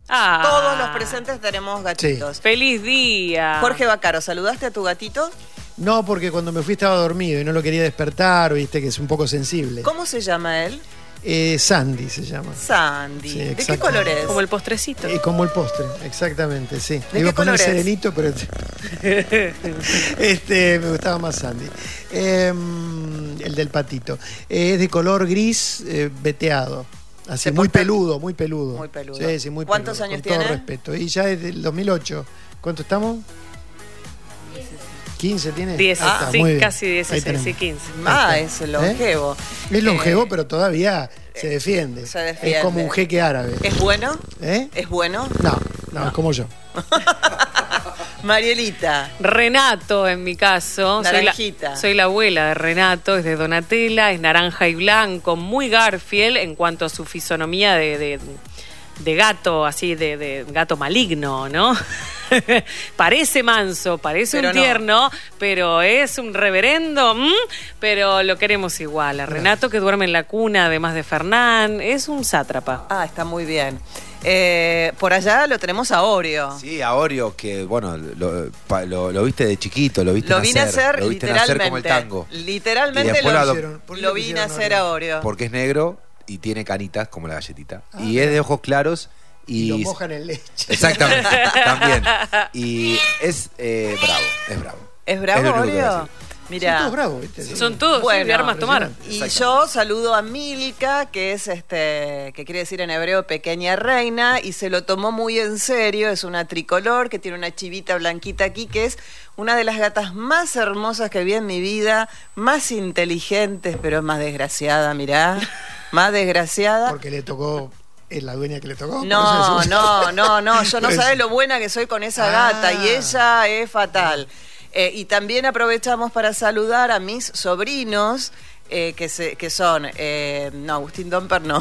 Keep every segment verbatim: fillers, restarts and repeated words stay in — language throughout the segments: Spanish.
Ah. Todos los presentes tenemos gatitos. Sí. ¡Feliz día! Jorge Vaccaro, ¿saludaste a tu gatito? No, porque cuando me fui estaba dormido y no lo quería despertar, viste que es un poco sensible. ¿Cómo se llama él? Eh, Sandy se llama. Sandy. Sí, ¿De qué exacto. color es? Como el postrecito. Eh, como el postre, exactamente, sí. ¿De Iba qué a poner color es? serenito, pero este, me gustaba más Sandy. Eh, el del patito. Eh, es de color gris eh, veteado. Así, ¿Se muy porta- peludo, muy peludo. Muy peludo. Sí, sí, muy ¿Cuántos peludo, años con todo tiene? respeto. Y ya es del dos mil ocho. ¿Cuánto estamos? ¿quince tiene? diez, Ahí está, sí, muy bien. casi Ahí dieciséis, tenemos. sí, quince. Ah, Ahí es está. longevo. Es longevo, Eh, pero todavía se defiende. se defiende. Es como un jeque árabe. ¿Es bueno? ¿Eh? ¿Es bueno? No, no, es como yo. Marielita. Renato, en mi caso. Soy la, Naranjita. soy la abuela de Renato, es de Donatella, es naranja y blanco, muy Garfield en cuanto a su fisonomía de, de, de gato, así, de, de gato maligno, ¿no? Parece manso, parece Pero un no. tierno, pero es un reverendo, ¿m? Pero lo queremos igual. A Renato, que duerme en la cuna, además de Fernán, es un sátrapa. Ah, está muy bien. Eh, por allá lo tenemos a Oreo. Sí, a Oreo, que bueno, lo, pa- lo, lo viste de chiquito, lo viste Lo nacer. vine a hacer lo viste literalmente. nacer como el tango. Y Literalmente después lo, lo adop- ¿Por qué lo le vine a pusieron hacer a Oreo. Porque es negro y tiene canitas como la galletita. Ah, y es de ojos claros y... Y lo mojan en leche. Exactamente, también. Y es eh, bravo, es bravo. ¿Es bravo, Es lo único que voy a Oreo? decir. Mira. Son todos bravos, ¿viste? Son todos, Bueno, sí, de armas tomar. Y yo saludo a Milka, que es este, que quiere decir en hebreo pequeña reina, y se lo tomó muy en serio. Es una tricolor que tiene una chivita blanquita aquí, que es una de las gatas más hermosas que vi en mi vida, más inteligentes, pero es más desgraciada, mirá. Más desgraciada. Porque le tocó, es la dueña que le tocó. por No, eso decimos- no, no, no, yo no Por eso. sabés lo buena que soy con esa Ah. gata, y ella es fatal. Eh, y también aprovechamos para saludar a mis sobrinos, eh, que, se, que son, eh, no, Agustín Domper no,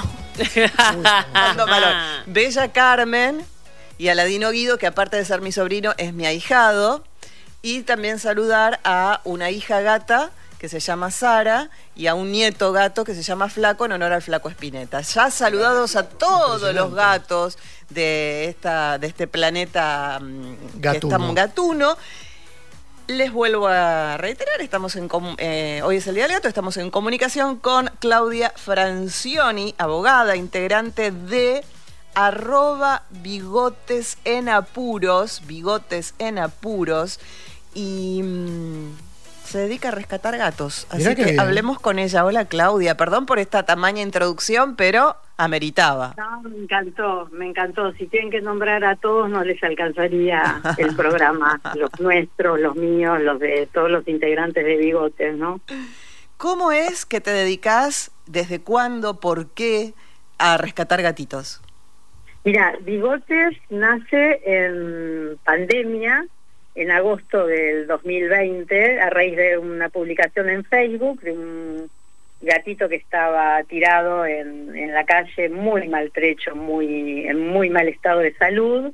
Ando malón. Bella Carmen y Aladino Guido, que aparte de ser mi sobrino, es mi ahijado. Y también saludar a una hija gata que se llama Sara y a un nieto gato que se llama Flaco en honor al Flaco Espineta. Ya saludados a todos los gatos de esta de este planeta mm, que Gatuno. está gatuno. Les vuelvo a reiterar, estamos en com- eh, hoy es el Día del Gato, estamos en comunicación con Claudia Francioni, abogada, integrante de arroba bigotes en apuros, bigotes en apuros, y mm, se dedica a rescatar gatos. Así Mirá qué que bien. hablemos con ella. Hola Claudia, perdón por esta tamaña introducción, pero ameritaba. No, me encantó, me encantó. Si tienen que nombrar a todos, no les alcanzaría el programa. Los nuestros, los míos, los de todos los integrantes de Bigotes, ¿no? ¿Cómo es que te dedicas, desde cuándo, por qué, a rescatar gatitos? Mira, Bigotes nace en pandemia, en agosto del dos mil veinte, a raíz de una publicación en Facebook de un gatito que estaba tirado en, en la calle, muy maltrecho, muy en muy mal estado de salud.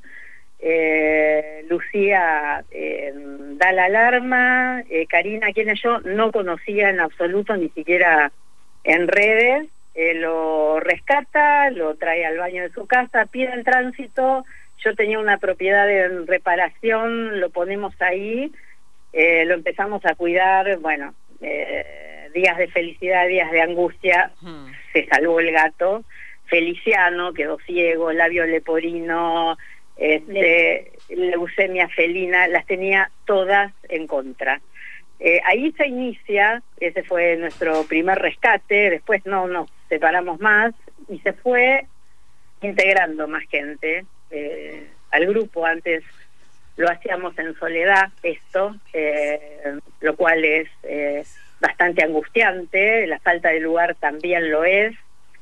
Eh, Lucía eh, da la alarma, eh, Karina, quien yo no conocía en absoluto, ni siquiera en redes, eh, lo rescata, lo trae al baño de su casa, pide el tránsito. Yo tenía una propiedad en reparación, lo ponemos ahí, eh, lo empezamos a cuidar, bueno, eh, días de felicidad, días de angustia, Hmm. se salvó el gato. Feliciano quedó ciego, labio leporino, este, leucemia felina, las tenía todas en contra. Eh, ahí se inicia, ese fue nuestro primer rescate, después no nos separamos más y se fue integrando más gente eh, al grupo. Antes lo hacíamos en soledad esto, eh, lo cual es eh, bastante angustiante, la falta de lugar también lo es,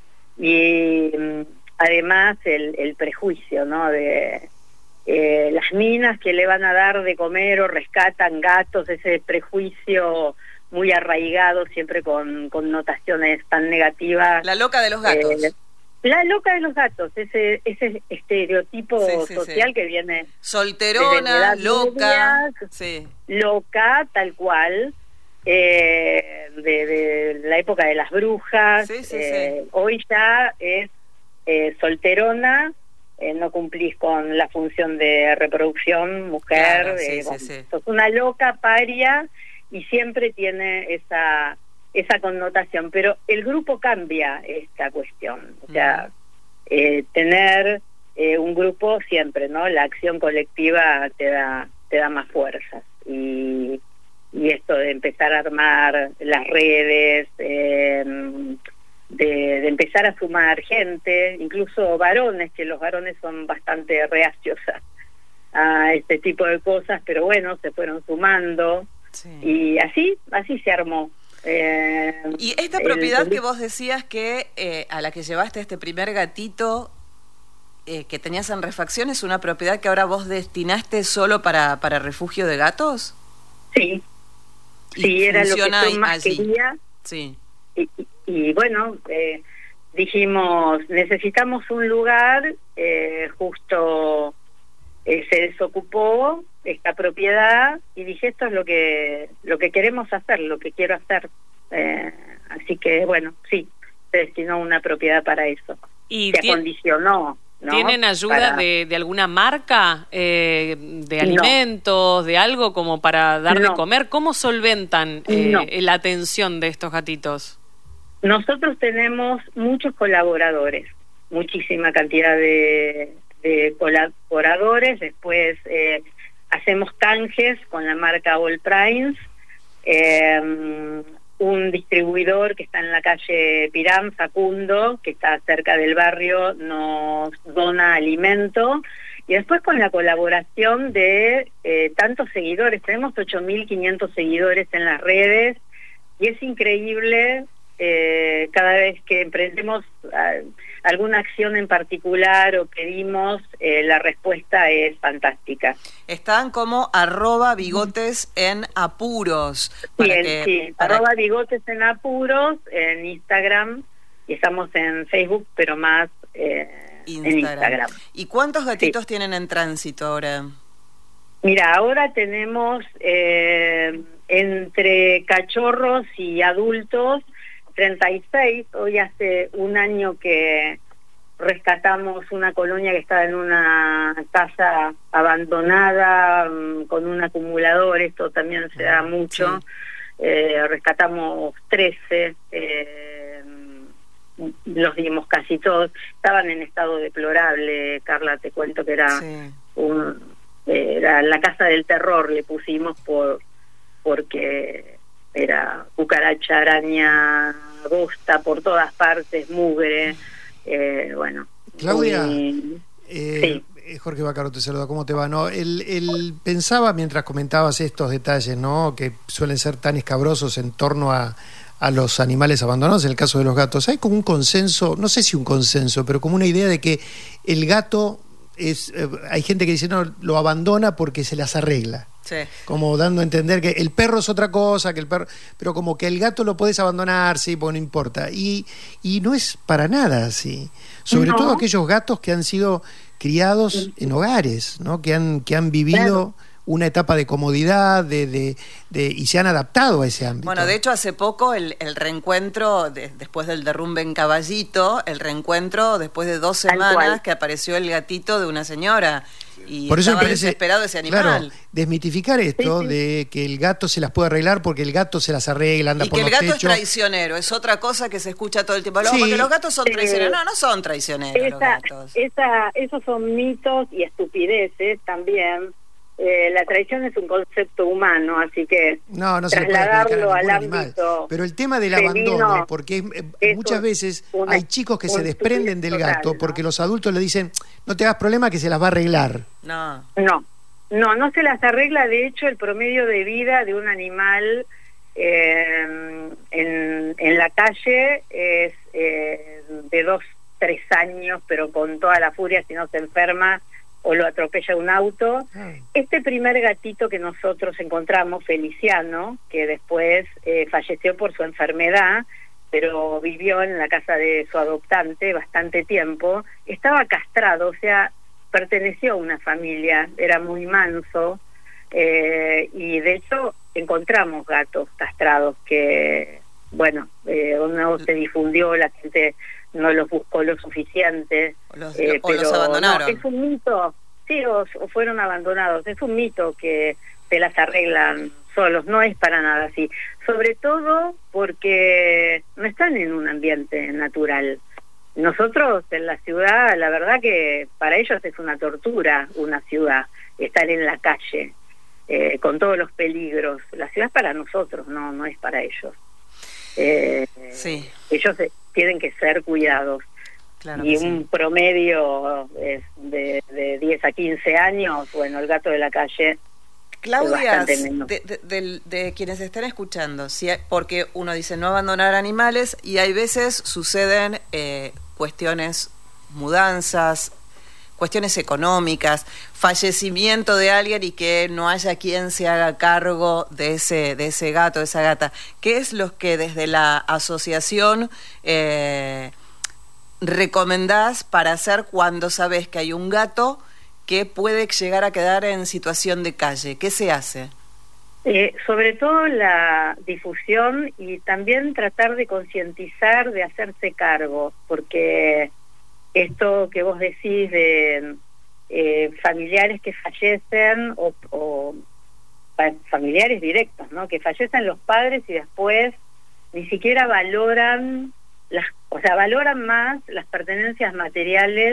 y mm, además el, el prejuicio, ¿no?, de eh, las minas que le van a dar de comer o rescatan gatos, ese prejuicio muy arraigado, siempre con connotaciones tan negativas. La loca de los gatos. Eh, la loca de los gatos, ese ese estereotipo Sí, sí, social sí. que viene Solterona, desde la edad loca. media, Sí. loca, tal cual, eh, de, de la época de las brujas. Sí, sí, eh, sí. Hoy ya es eh, solterona eh, no cumplís con la función de reproducción, mujer, Claro, sí, eh, sí, bueno, sí. sos una loca, paria, y siempre tiene esa esa connotación, pero el grupo cambia esta cuestión, o sea, eh, tener eh, un grupo siempre, ¿no? La acción colectiva te da te da más fuerzas, y, y esto de empezar a armar las redes, eh, de, de empezar a sumar gente, incluso varones, que los varones son bastante reacios a, a este tipo de cosas, pero bueno, se fueron sumando, Sí. y así, así se armó. Eh, Y esta el- propiedad el- que vos decías que eh, a la que llevaste este primer gatito eh, que tenías en refacción, ¿es una propiedad que ahora vos destinaste solo para, para refugio de gatos? Sí, Y sí, era lo que funciona yo más allí. quería. Sí. Y, y- y bueno, eh, dijimos, necesitamos un lugar, eh, justo eh, se desocupó esta propiedad, y dije, esto es lo que lo que queremos hacer, lo que quiero hacer. Eh, así que bueno, sí, se destinó una propiedad para eso. Y Se tie- acondicionó, ¿no? ¿Tienen ayuda Para- de, de alguna marca, eh, de No. alimentos, de algo como para dar de No. comer? ¿Cómo solventan eh, No. la atención de estos gatitos? Nosotros tenemos muchos colaboradores, muchísima cantidad de, de colaboradores. Después eh, hacemos canjes con la marca All Primes, eh, un distribuidor que está en la calle Pirán, Facundo, que está cerca del barrio, nos dona alimento. Y después con la colaboración de eh, tantos seguidores, tenemos ocho mil quinientos seguidores en las redes, y es increíble. Eh, cada vez que emprendemos uh, alguna acción en particular o pedimos, eh, la respuesta es fantástica. Están como arroba bigotes en apuros. Para Bien, que, sí, para arroba bigotes en apuros en Instagram, y estamos en Facebook, pero más eh, Instagram. en Instagram. ¿Y cuántos gatitos tienen en tránsito ahora? Mira, ahora tenemos eh, entre cachorros y adultos treinta y seis. Hoy hace un año que rescatamos una colonia que estaba en una casa abandonada, um, con un acumulador. Esto también se da mucho. Sí. Eh, rescatamos trece, eh, los dimos casi todos. Estaban en estado deplorable, Carla, te cuento que era Sí. un, era la casa del terror, le pusimos por porque era cucaracha, araña, bosta por todas partes, mugre, eh, bueno. Claudia, muy- Eh, Sí. eh, Jorge Bacaro te saluda, ¿cómo te va? No, el, el- pensaba mientras comentabas estos detalles, ¿no? Que suelen ser tan escabrosos en torno a, a los animales abandonados, en el caso de los gatos. Hay como un consenso, no sé si un consenso, pero como una idea de que el gato es, eh, hay gente que dice, no, lo abandona porque se las arregla. Sí. Como dando a entender que el perro es otra cosa, que el perro, pero como que el gato lo podés abandonar, sí, porque no importa. Y, y no es para nada así. Sobre No. todo aquellos gatos que han sido criados en hogares, ¿no? Que han, que han vivido Claro. una etapa de comodidad de, de, de, y se han adaptado a ese ámbito. Bueno, de hecho, hace poco el, el reencuentro, de- después del derrumbe en Caballito, el reencuentro después de dos Tal semanas cual. que apareció el gatito de una señora. Y Por eso me estaba parece, desesperado ese animal. claro, desmitificar esto Sí, sí. de que el gato se las puede arreglar porque el gato se las arregla, anda Y por que el los gato es techos. traicionero, es otra cosa que se escucha todo el tiempo. No, Sí. porque los gatos son Eh, traicioneros. No, no son traicioneros los Esa, gatos. esa, esos son mitos y estupideces también. Eh, la traición es un concepto humano, así que No, no se le puede aplicar a trasladarlo ningún al animal. ámbito Pero el tema del felino, abandono, porque eh, eso muchas es veces una- hay chicos que se una desprenden del estupidez gato total, ¿no? porque los adultos le dicen, no te hagas problema que se las va a arreglar. No. No, no, no se las arregla. De hecho, el promedio de vida de un animal eh, en, en la calle es eh, de dos, tres años, pero con toda la furia, si no se enferma o lo atropella un auto. Ah. Este primer gatito que nosotros encontramos, Feliciano, que después eh, falleció por su enfermedad, pero vivió en la casa de su adoptante bastante tiempo, estaba castrado, o sea, perteneció a una familia, era muy manso, eh, y de hecho encontramos gatos castrados que, bueno, eh, uno se difundió, la gente no los buscó lo suficiente. O los, eh, o pero los abandonaron. no, es un mito, sí, o, o fueron abandonados, es un mito que se las arreglan solos, no es para nada así, sobre todo porque no están en un ambiente natural. Nosotros en la ciudad, la verdad que para ellos es una tortura una ciudad, estar en la calle, eh, con todos los peligros. La ciudad es para nosotros, no, no es para ellos. Eh, sí. Ellos eh, tienen que ser cuidados. Claro y que un sí. promedio es de, de diez a quince años, bueno, el gato de la calle... Claudia, de, de, de, de quienes están escuchando, si hay, porque uno dice no abandonar animales y hay veces suceden eh, cuestiones, mudanzas, cuestiones económicas, fallecimiento de alguien y que no haya quien se haga cargo de ese, de ese gato, de esa gata. ¿Qué es lo que desde la asociación eh, recomendás para hacer cuando sabes que hay un gato que puede llegar a quedar en situación de calle? ¿Qué se hace? Eh, sobre todo la difusión y también tratar de concientizar, de hacerse cargo, porque esto que vos decís de eh, familiares que fallecen o, o fa- familiares directos, ¿no? Que fallecen los padres y después ni siquiera valoran las, o sea, valoran más las pertenencias materiales.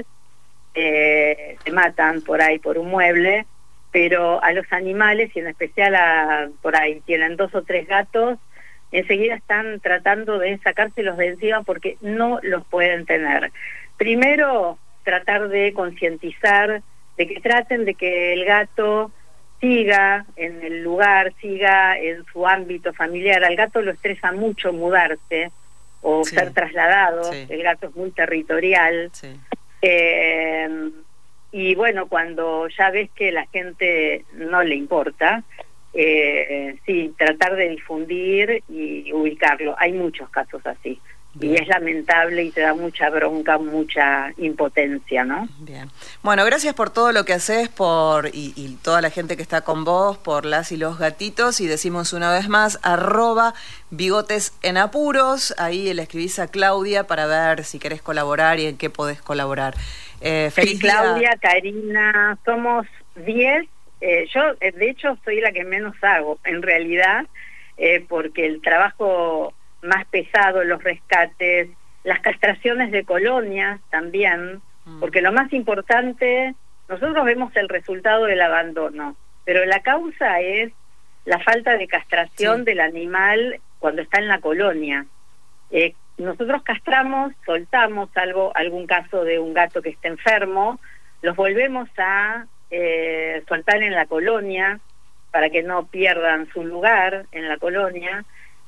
Eh, se matan por ahí por un mueble, pero a los animales, y en especial a por ahí tienen dos o tres gatos, enseguida están tratando de sacárselos de encima porque no los pueden tener. Primero, tratar de concientizar, de que traten de que el gato siga en el lugar, siga en su ámbito familiar. Al gato lo estresa mucho mudarse o sí. ser trasladado, sí. el gato es muy territorial. Sí. Eh, y bueno, cuando ya ves que la gente no le importa, eh, sí, tratar de difundir y ubicarlo. Hay muchos casos así. Bien. Y es lamentable y te da mucha bronca, mucha impotencia, ¿no? Bien. Bueno, gracias por todo lo que haces por y, y toda la gente que está con vos, por las y los gatitos. Y decimos una vez más, arroba bigotes en apuros. Ahí le escribís a Claudia para ver si querés colaborar y en qué podés colaborar. Eh, feliz sí, Claudia, día. Karina, somos diez. Eh, yo, eh, de hecho, soy la que menos hago, en realidad, eh, porque el trabajo más pesado, los rescates, las castraciones de colonias también, mm. porque lo más importante, nosotros vemos el resultado del abandono, pero la causa es la falta de castración sí. del animal cuando está en la colonia. Eh, nosotros castramos, soltamos algo, algún caso de un gato que esté enfermo, los volvemos a eh, soltar en la colonia para que no pierdan su lugar en la colonia.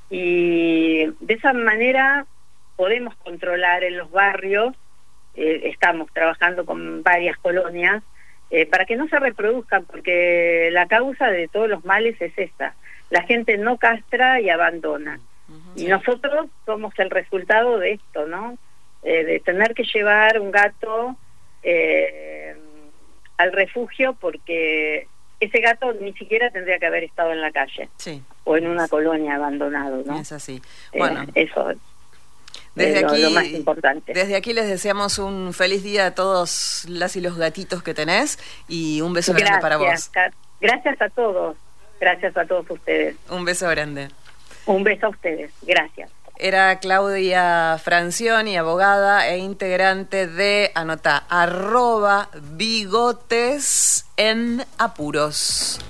Y de esa manera podemos controlar en los barrios, eh, estamos trabajando con varias colonias, eh, para que no se reproduzcan, porque la causa de todos los males es esa, la gente no castra y abandona. Uh-huh. Y nosotros somos el resultado de esto, ¿no? Eh, de tener que llevar un gato eh, al refugio porque ese gato ni siquiera tendría que haber estado en la calle. Sí. O en una colonia abandonado, ¿no? Es así. Bueno, eh, eso desde es lo, aquí, lo más importante. Desde aquí les deseamos un feliz día a todos las y los gatitos que tenés y un beso gracias, grande para vos. Gracias a todos, gracias a todos ustedes. Un beso grande. Un beso a ustedes, gracias. Era Claudia Francioni, abogada e integrante de, anota, arroba bigotes en apuros.